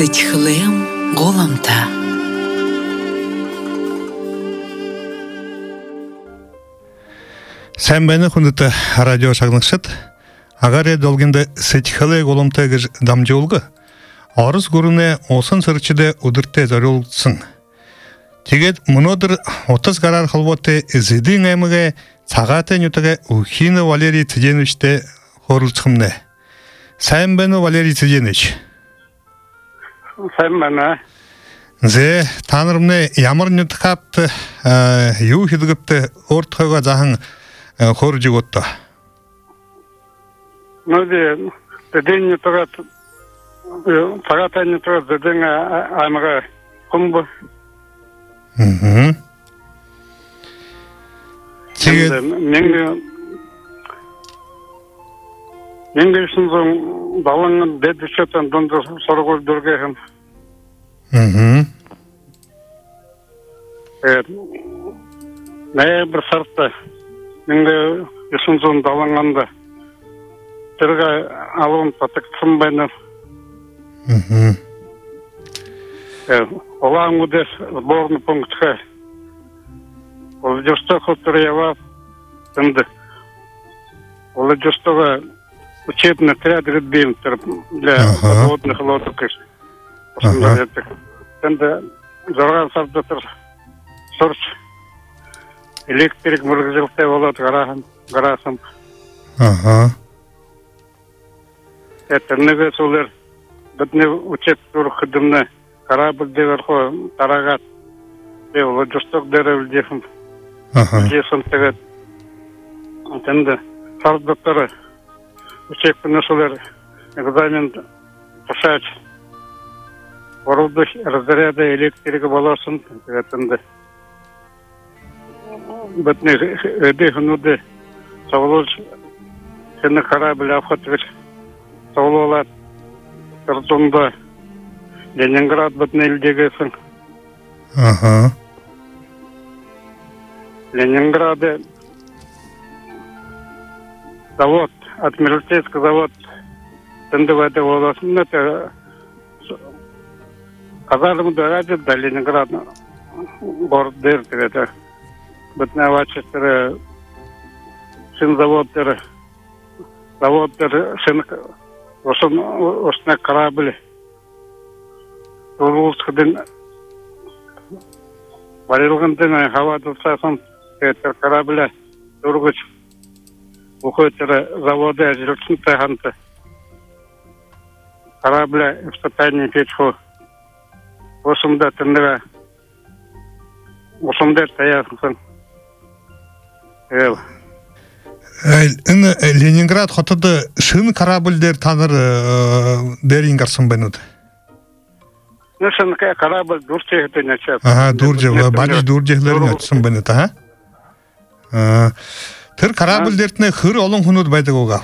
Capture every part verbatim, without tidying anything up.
Сытхлем голамта. Sen beni kunduta radyo şaglıkşıt. Agare dolginde sытхле голамта гыж дамжы olgu. Арыз көріне осын сырчыды удыртте зары олгысын. Тегет мұнодыр отыз гарар халботы зыдың әміге сағаты нүтіге Ухина Валерий Цыденовичте хорылчықымны. Сайын бәні Валерий Цыденович. Сайын бәні. Зе танырымны ямыр нүтіқапты ю хидгіпті ортқыға жағын хор жығытты. Нөде, деден нүтіға сағаты нүтіға деден әміге құмбы. Hı. Şimdi menge menge şundan dalının dedişeten donda soru öldürgeyim. Hı hı. Evet. Ne bir sartta menge şundan dalanganda terga alın patıksın bana. Hı hı. Evet. Olan udes сборный пунктка. Он just хотел тенде. Он just учебный отряд ребят для подводных лодок. Тенде зарган сардатыр сорч электрик мургызылтай болот гарахан гарасам. Ага. Это неге солер битне учет турхыдымны корабль деверху тарагат. Бе Владивосток дерев дефим. Ага. Дефим тегет. Тенде сардаттары учек пенесулер экзамен пашач. Воруды разряда электрика баласын тегетенде. Битне эдехнуде савлоч сені корабль афатыгыч савлолат картонда Ленинград бітіне елдегесің. Ага. Ленинграды завод, Адмиралтейский завод. Тенде вәді оласын, это Казарымды әдет да Ленинград город дерді. Это бітіне вачестері, шын заводдері, заводдері, шын осына корабль. Урулскиден варилганден хавадылсасын этер корабля тургуч ухойтера заводы ажырылсын таханты корабля испытание печху осында тындыга осында таясың. Ленинград хотыды шын корабльдер таныр дерингарсын бәнуді. Нешен корабль дурчехты начат. Ага, дурчех, бали дурчехлерин açsın beni ta. Ha. Тыр корабльдерне хыр олон хунуд байдаг уга.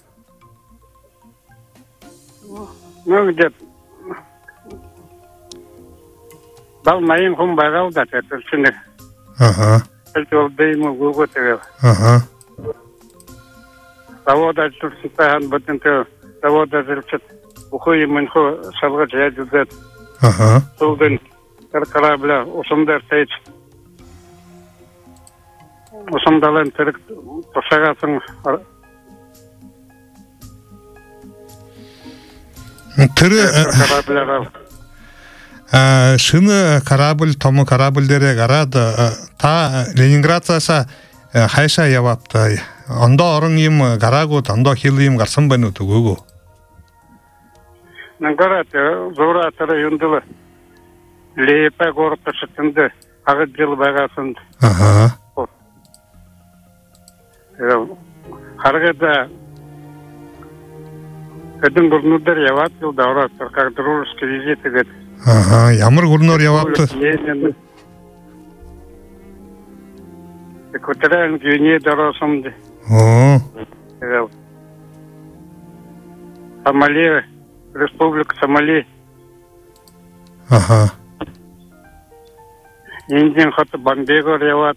Ну где дал моим хум багал да это чины. Ага. Это дейму гуготега. Ага. Завода турситахан бутынты завода зелчет. Ухой менхо салга жадыдет. Ага. Солден корабля осындар тайч. Осындалан терек тошагасың. Тыры корабльлар. А шыны корабль, тому корабльдере гарады та Ленинградцаса хайша явапты. Анда орын им гарагут, анда хилим гарсын бәну тугугу. Нангарат зуратары юндылы. Лейпа город ташытынды. Ағыт жыл бағасын. Ага. Харгада кәдің бұрнудар яват жылда ораттыр. Как дружеский визит егет. Ага, ямыр гурнор явапты. Экваториальный Гвинея доросымды. О. Сомали, Республика Сомали. Ага. Индия хаты Бомбейгор яват.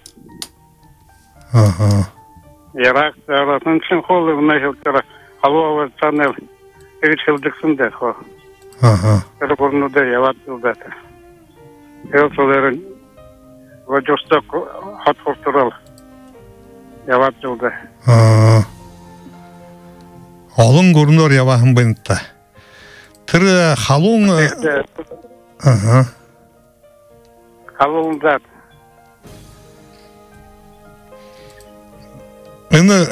Ага. Ирак доросым. Шын холы вна жылтыра. Халуа варцанел. Егет жылдықсынды. Ага. Тэр гурнуудаа яваад үлдээ. Тэр солерын вожосток хот хуртрал яваад үлдээ. Аа. Олон гурноор яваахан байна та. Тэр халуун ага. Халуунда энэ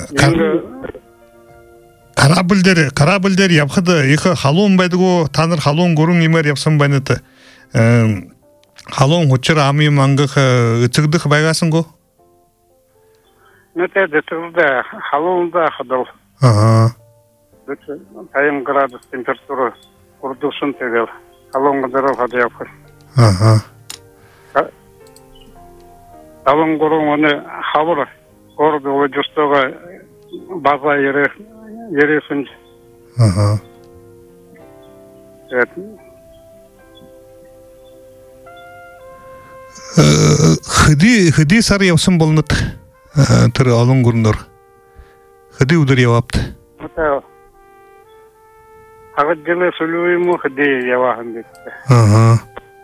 корабльдер корабльдер явхад их халуун байдгүй та нар халуун гүрэн имээр явсан байна та. Халуун хүчээр ами мангах эцэгдэх байгаасангүй. Нэтэй дэтгэрдэ халуунда хадал. Аа. Тайм градус температура урдусын тэгэл халуун гадараа хадяв. Аа. Халуун гүрэн оны хавар город вожостога база ере ересин. Аа. Хэди хэди сар явсан болнод тэр олон гүрнөр хэди өдөр явапт. Одоо агаджиле сүлүүмө хэди явахан дэт. Аа.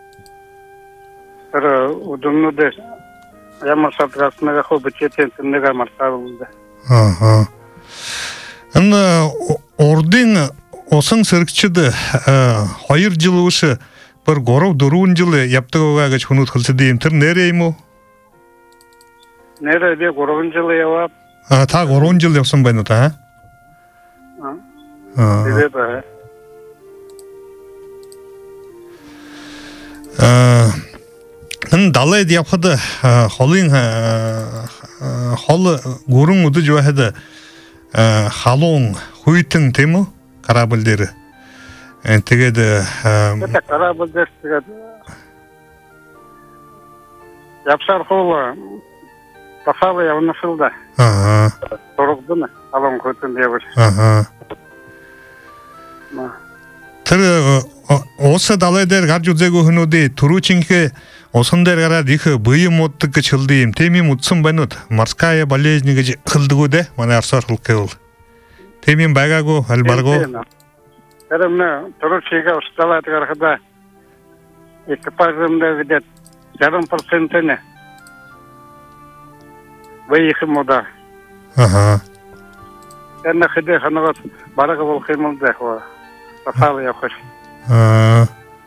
Тэр удумнуде ямар сатрасмага хобчетен нэгэ мартаалда. Аа. Эн ордын осон сэргчд хоёр жил үш бір горов дөрвөн жил явтаггаа гэж хүнүүд хэлсэд юм тэр нэрээ юм уу? Нэрээ би гурван жил яваад. А та гурван жил явсан байна уу та? Аа. Тэгээд аа эн далайд явхад холын хол гүрэн өдөж байхад халуун хуйтан тийм үү? Корабль дээр. Тэгээд это корабль дээр тэгээд явсаар хол тасаа явнасылда. Аа. Торогдно халуун хуйтан явж. Аа. Тэр ус далай дээр гарч үзээгүй хүмүүдээ түрүүчинхээ усан дээр гараад их быйм уддаг гэж хэлдэг юм. Тэм юм үдсэн байна уу? Морская болезнь гэж хэлдэг үү? Манай арсаар хэлэхгүй. Тэм юм байгаагүй албаргүй. Тэр мэ түрүүчигээ усталаад гарахад экипажымда гэдэг сорок процент нэ. Выих мода. Ага. Энэ хэдэ ханагт бараг болох юм даа хоо. Тасаа явах. Аа.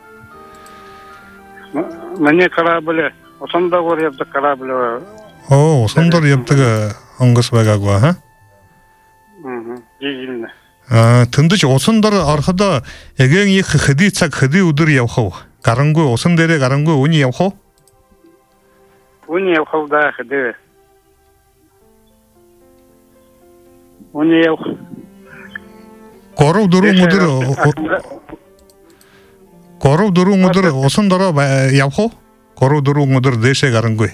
Мне корабль, усандаа гор явдаг корабль. Оо, усандаа явдаг онгос байгаагүй хаа? Мм. Жижигнэ. Аа, тэндэж усандар ороход эген их хэдий цаг хэдий өдөр явах уу? Гарангүй усан дээрээ гарангүй үний явах уу? Үний явах даа хэдээ. Үний явах. Горов дөрвөн өдөр Горов дөрвөн өдөр усан дороо явах уу? Горов дөрвөн өдөр дээшээ гарангүй.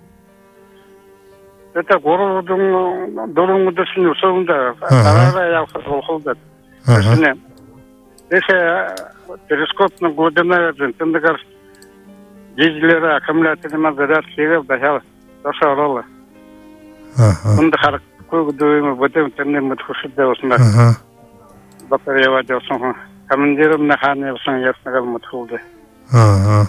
Это горов дөрвөн өдөр шинэ усанда тараараа явах болоход. Тэсне. Тэсэ телескопны годнаар тэндэгээр дижлэр аккумуляторын заряд хийгээд дахиад ташаалаа. Аа. Унд харахгүй дөөм бодом тэнэ мэдхүшдээ усна. Аа. Батарея вадясан. Командиром на хане явсан яснагал мэдхүүлдэ. Аа.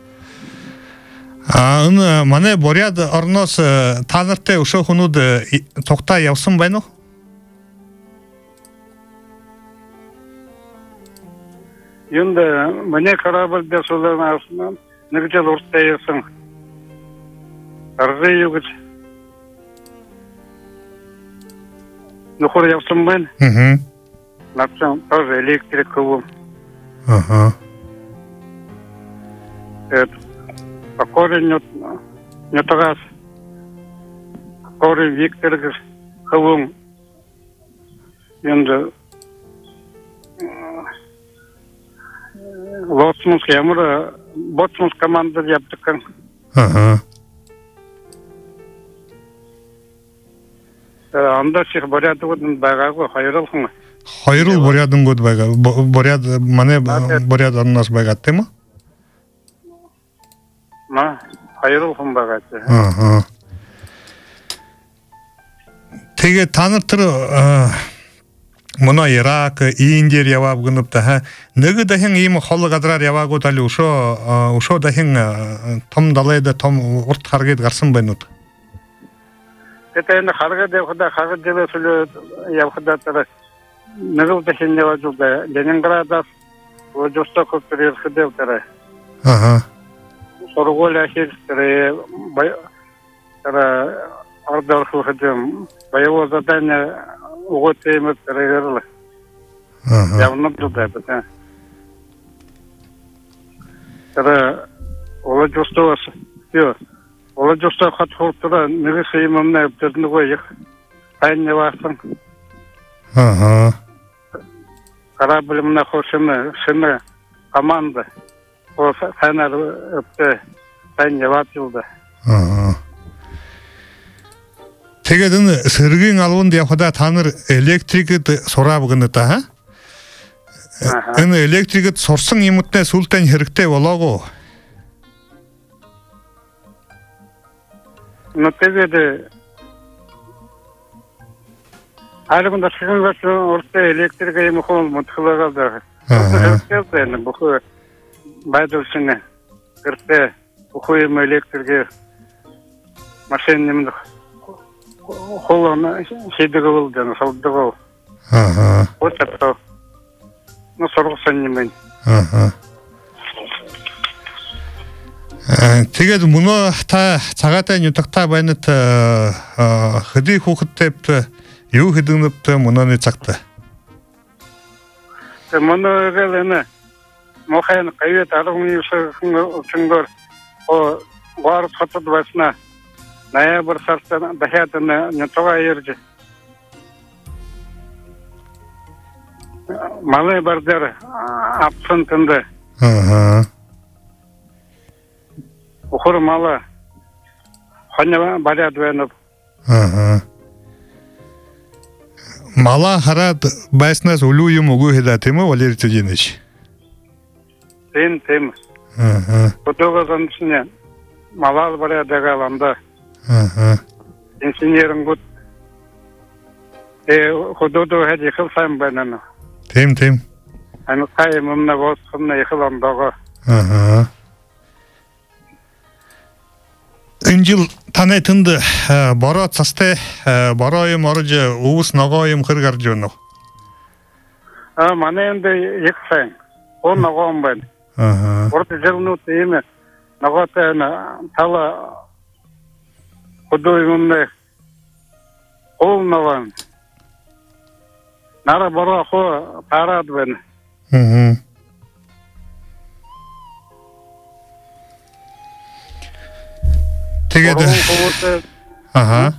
Аа, энэ манай Буряд орноос та нартай өшөө хүмүүд цугтаа явсан байна уу? Юнд манай корабль дээр суулгасан нэг жил уртаа явсан. Аргый югж нөхөр явсан байна. Аа. Натсан тоже электрик хөө. Ага. Эт акорин нет нет газ. Акорин Виктор хөө. Юнд Лоцмус ямар ботмус команда yaptık. Ага. Анда чих Бурядын байгаагүй хоёролхон. Хоёрол Бурядынгууд байгаа. Буряд манай Буряд орноос байгаа тийм үү? Ма хоёролхон байгаа ч. Аа. Тэгээ та нар тэр Муна Ирак, Индия явап гынып та, ныгы да хин им холы гадрар яваг отали ушо, ушо да хин том далайда том урт харгет гарсын байнут. Это на харга де худа харга де сулю я худа тара ныгыл да хин яваг жулда Ленинграда Владивосток перер ходил тара. Ага. Сорголя хир тара тара ордер ходил. Боевое задание угод им перевернули. Ага. Я внутрь это. Тара Владивосток все. Владивосток хат хуртра нырысы имамна пернуго их. Айне васын. Ага. Корабль мна хошина шина команда. О сайнар өпте айне ватылды. Ага. Тэгeden сыргын алуун дияхуда таныр электрикет сорап гыны та, ха? Эне электрикет сорсын имутне султан хэрэгтэй болого. Но тэгede Алгында шыгын башы орта электрика ем хол мутхылага да. Хэрэгтэй буху байдылшыны. Хэрэгтэй буху ем электрика машинным холлана şeyдеги болду, салдыгы бол. Ага. Вот это. Ну, соргусан немен. Ага. Тэгээд муно та цагаатай нутагта байнат хөдий хүүхэдтэй юу хэдэгнэптэй муноны цагта. Тэ муно гэлэнэ мохэн кайвет аргын үсгэн о гар хатад басна ноябрь сарта дахятна нятога ерж малай бардер апсантында. Ага. Ухур мала ханя барят венып. Ага. Мала харат байснас улуюм угу хедатымы Валерий Тудинович. Тем тем. Ага. Фотога заншыне мала барят дагаланда. Ага. Инженерин гуд. Э хододо хади хылсам банана. Тем тем. Аны кайымна восхымна ихландага. Ага. Инжил танайтынды бара цасте барайым арыжы уус нагайым кыргар жону. А мана энде ексэн. Он нагам бен. Ага. Орта жылнут эме нагатана тала ходоймне ол наган. Нара бара хо тарад бен. Мм. Тэгээд ага.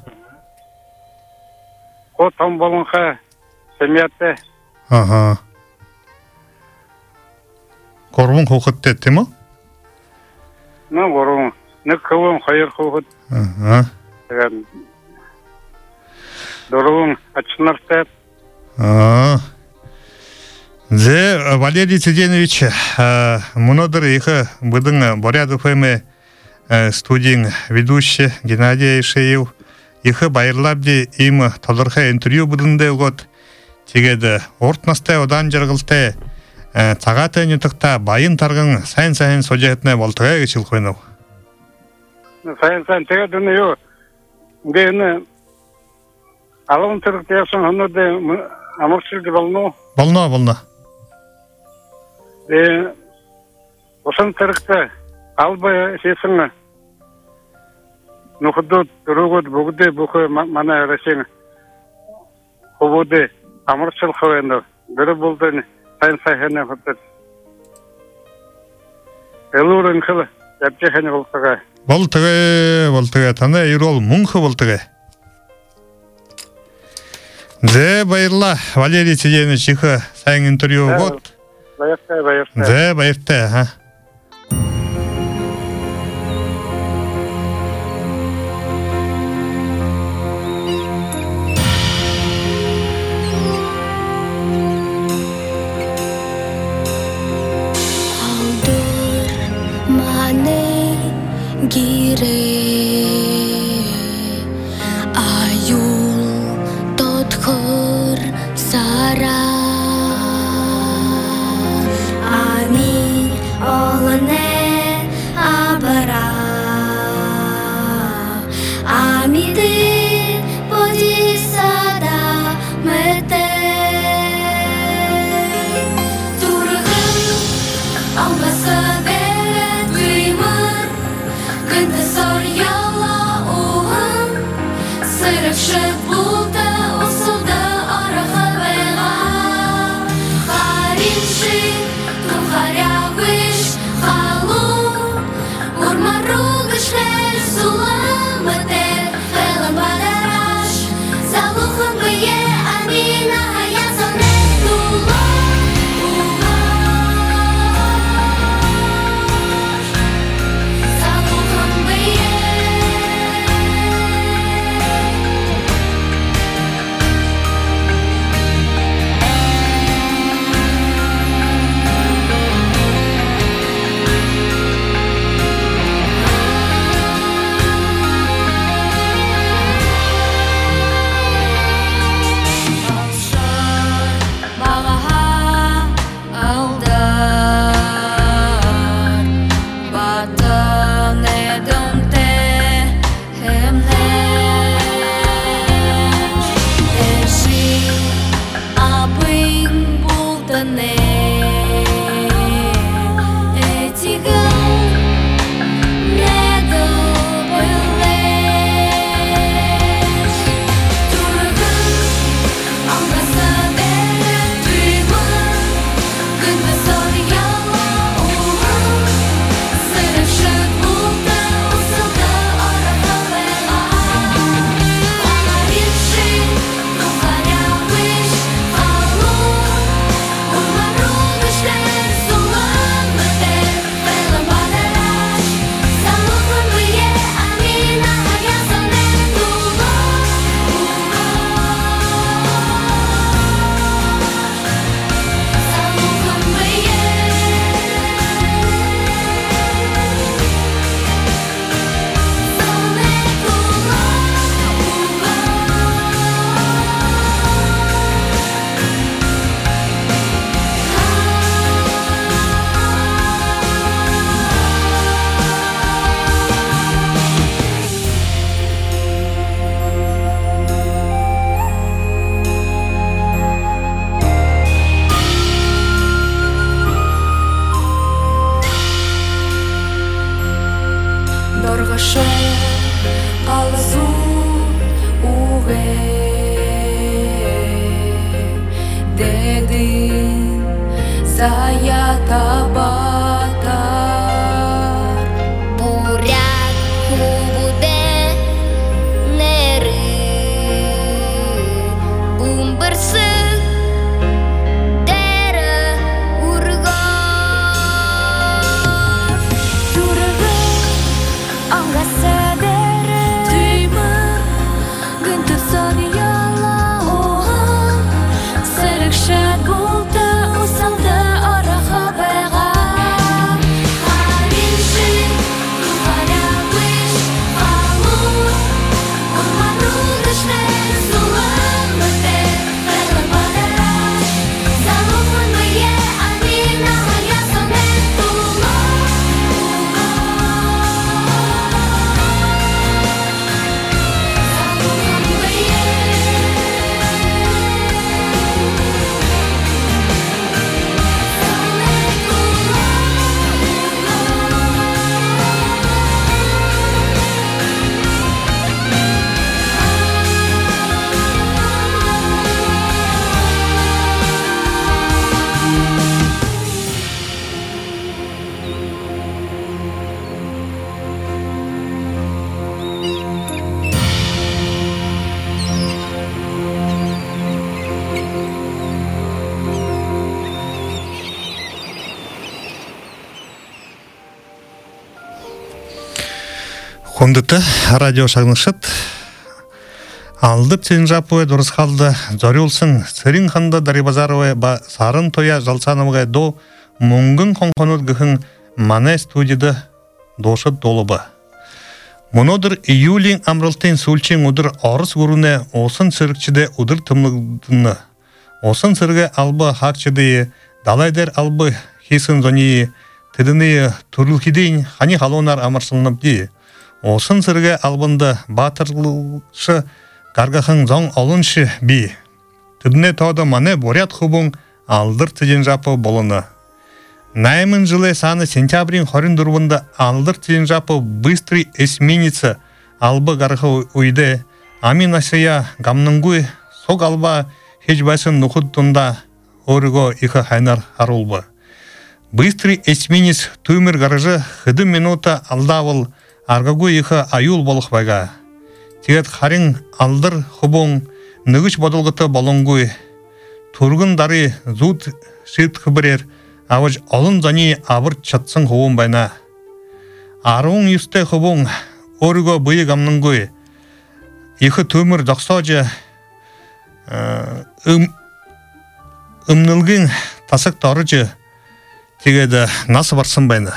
О там болонха семьяте. Ага. Корвун хохотте тема? Ну горон. Не кавон хайр хохот. Ага. Тэгээд дорон ачнарте. А. Зе Валерий Тудинович мунодыр ихе будын Боряд ФМ студийн ведущий Геннадий Шеев ихе байырлабди им толорха интервью будынды год тэгээд орт настай одан жаргылтай цагаатай нутагта байын таргын сайн-сайн сожетне болтугай гэж хэлхойнов. Сайн-сайн тэгээд энэ юу дэне алон тэрэгтэйсэн хоноод амарчилд болно. Болно болно. Э осан тэрэгтэй алба хийсэн нөхөд дөрөвд бүгдээ бүхэ манай арашин хөвөдө амарчил хавэнд гэр болдон сайн сайхан хөтөд элурын хэл ябжихэн болтугай болтугай болтугай таны ирол мунхы болтугай. Зе байырла Валерий Тудинович ихе сайн интервью гот. Баяртай баяртай. Зе баяртай ха. Gire ayul tot khor sara саята батар. Бурят хубуде нері бумбырсы дәрі ургар. Турығы аңғасы дәрі түймі гүнті садияла оған сәрікшәт болды ұсалды араға байға. Харинші ұғара өш алу ұману күшті сұлым өте қайлы бадыраш залуын өе амин ағая сонет тұлы залуын өе Кондыты радио шагнышыт алдып сен жапуэ дұрыс қалды зорюлсын сырин ханда Дарибазарове ба сарын тоя жалсановға до мұңгын қонқонут гыхын мане студияда дошыт долыбы. Мұнодыр июлин амралтен сулчин удыр арыс гуруне осын сырыкчыде удыр тымлыгдыны. Осын сырге албы хакчыдые, далайдер албы хисын зонии, тыдыны турылхидейн хани халонар амарсылынып дей. Осын сырге албында батырлышы гаргахын зоң олыншы би. Тыдыне тода мане борят хубун алдыр тыден жапы болыны. Наймын жылы саны сентябрин хорин дұрвында алдыр тыден жапы быстрый эсменица албы гаргы уйде. Амин асия гамныңгуй сок алба хечбайсын нухуд тунда орыго ихы хайнар харулбы. Быстрый эсменец туймыр гаражы хыды минута алдавыл аргагу иха аюл болох байга. Тигет харин алдыр хубун ныгыч бодылгыты болонгуй. Тургын дары зуд шит хыбырер, аваж алын зани авыр чатсын хубун байна. Арун юсте хубун орыго быйы гамныңгуй. Ихы төмір дақсажы ымнылгын тасық тарыжы тигеді насы барсын байна.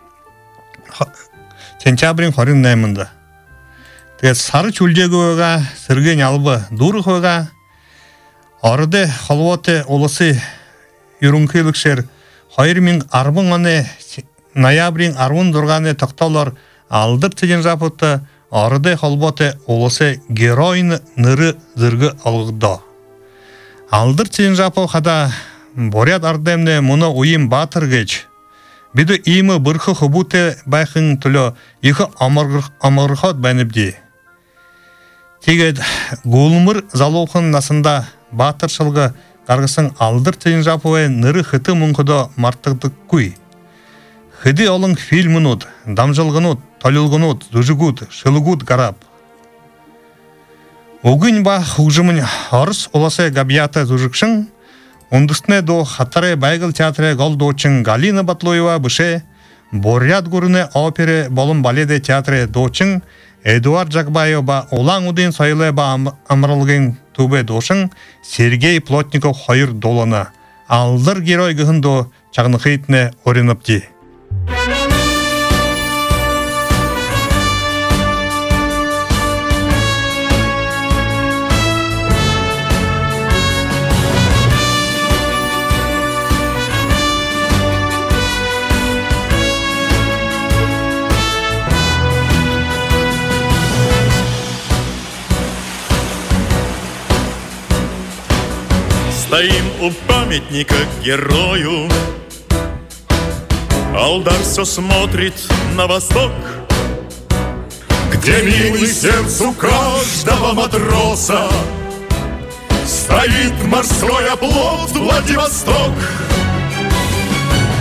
Сентябрин хорин наймында. Тэгээд сары чүлдегөга сэргэн албы дурхөга орды холвоте олысы юрункылыкшер хоёр миң арбын оны ноябрин арбын дурганы токтолор алдыр теген жапытты орды холвоте олысы героин ныры зыргы алгыдо. Алдыр теген жапы хада борят ардемне мұны уйым батыр геч. Биді имы бұрқы хубуте байқын түлі екі амырғат бәніпді. Тегед гулмыр залуқын насында батыршылғы қарғысын алдыр теген жапуы ныры хыты мұңқыда мартықты күй. Хыды олың фильмінут, дамжылғынут, толылғынут, зүжігут, шылығут қарап. Огын ба хұжымын арыс оласы габията зүжікшін, ондыстне до хатаре байгыл театре голдочин Галина Батлоева быше, Борят гурыне опере болым баледе театре дочин, Эдуард Жакбаев ба олаң удин сайылы ба амрылгын тубе дошын, Сергей Плотников хайыр долана. Алдыр герой гыхындо чағнықытне орыныпти. Стоим у памятника герою, Алдар все смотрит на восток, где милый сердцу каждого матроса стоит морской оплот Владивосток.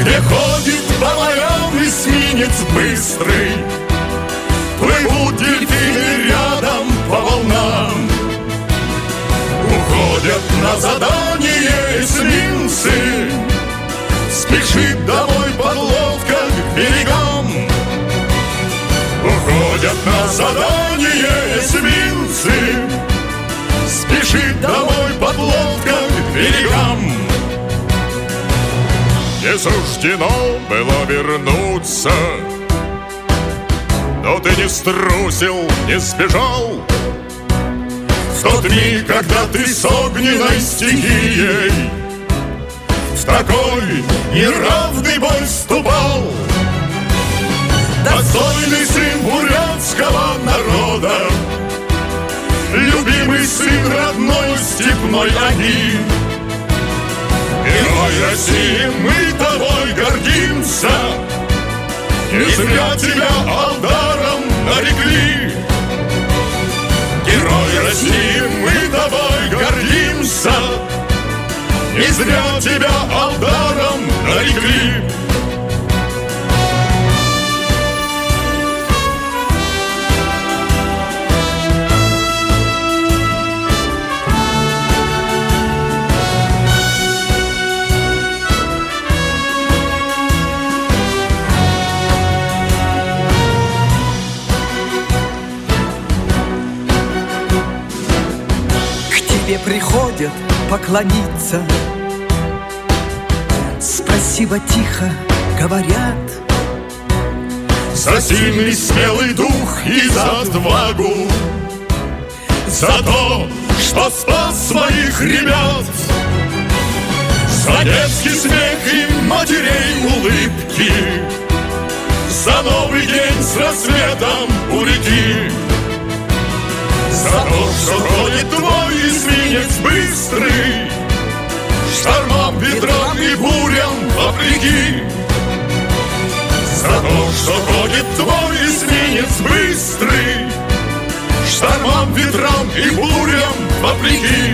где ходит по морям эсминец быстрый. Плывут дельфины рядом по волнам, уходят на задание эсминцы. Спешит домой подлодка к берегам, уходят на задание эсминцы. Спешит домой подлодка к берегам. Не суждено было вернуться, но ты не струсил, не сбежал. В тот миг, когда ты с огненной стихией в такой неравный бой вступал, достойный сын бурятского народа, любимый сын родной степной Оги. Герой России, мы тобой гордимся, не зря тебя Алдаром нарекли. Герой России, мы тобой гордимся, не зря тебя Алдаром нарекли. Тебе приходят поклониться, спасибо тихо говорят. За сильный смелый дух и за отвагу, за то, что спас своих ребят, за детский смех и матерей улыбки, за новый день с рассветом у реки. За то, что ходит твой эсминец быстрый, штормам, ветрам и бурям вопреки. За то, что ходит твой эсминец быстрый, штормам, ветрам и бурям вопреки.